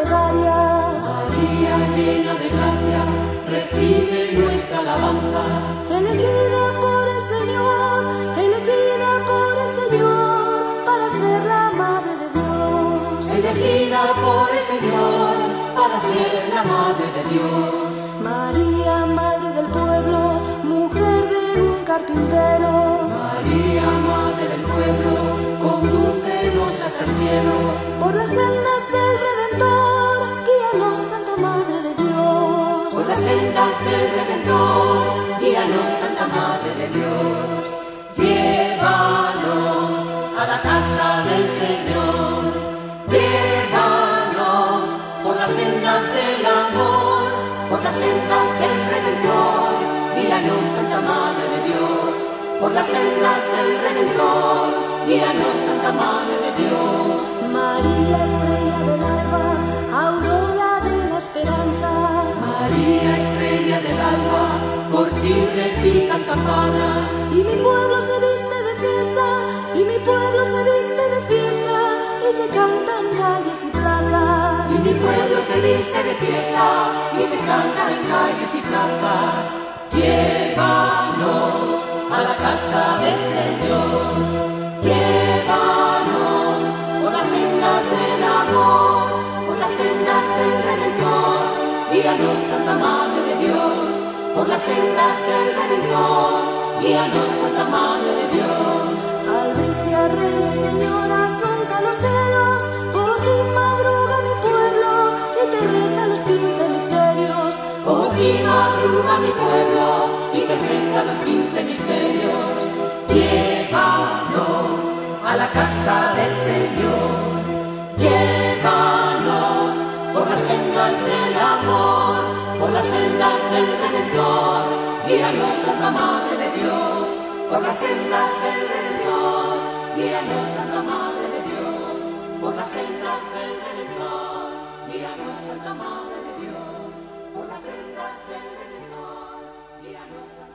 plegaria. María, llena de gracia, recibe nuestra alabanza. Elegida por el Señor, elegida por el Señor, para ser la Madre de Dios. Elegida por el Señor, para ser la Madre de Dios. María, Madre del pueblo, mujer de un carpintero. María, Madre del pueblo, condúcenos hasta el cielo. Por las sendas del Redentor, guíanos, Santa Madre de Dios. Por las sendas del Redentor, guíanos, Santa Madre de Dios. Llévanos a la casa del Señor. Llévanos por las sendas del amor, por las sendas del Redentor. Guíanos, Santa Madre de Dios. Por las sendas del Redentor, guíanos, Santa Madre de Dios. María, estrella del alba, aurora de la esperanza. María, estrella del alba, por ti repican campanas. Y mi pueblo se viste de fiesta, y mi pueblo se viste de fiesta, y se canta en calles y plazas. Y mi pueblo se viste de fiesta, y se canta en calles y plazas. Llévanos a la casa del Señor. Llévanos por las sendas del amor, por las sendas del Redentor. Guíanos, Santa Madre de Dios, por las sendas del Redentor. Guíanos, Santa Madre de Dios. Albricia, reina y señora, asunta los cielos, por ti madruga mi pueblo, y te reza los 15 misterios. Por ti madruga mi pueblo, y te reza los 15 misterios. Llévanos a la casa del Señor. Llévanos por las sendas del amor, por las sendas del Redentor. Guíanos, Santa Madre de Dios, por las sendas del Redentor. Guíanos, Santa Madre de Dios, por las sendas del Redentor. Guíanos, Santa Madre de Dios, por las sendas del Redentor. Guíanos, Santa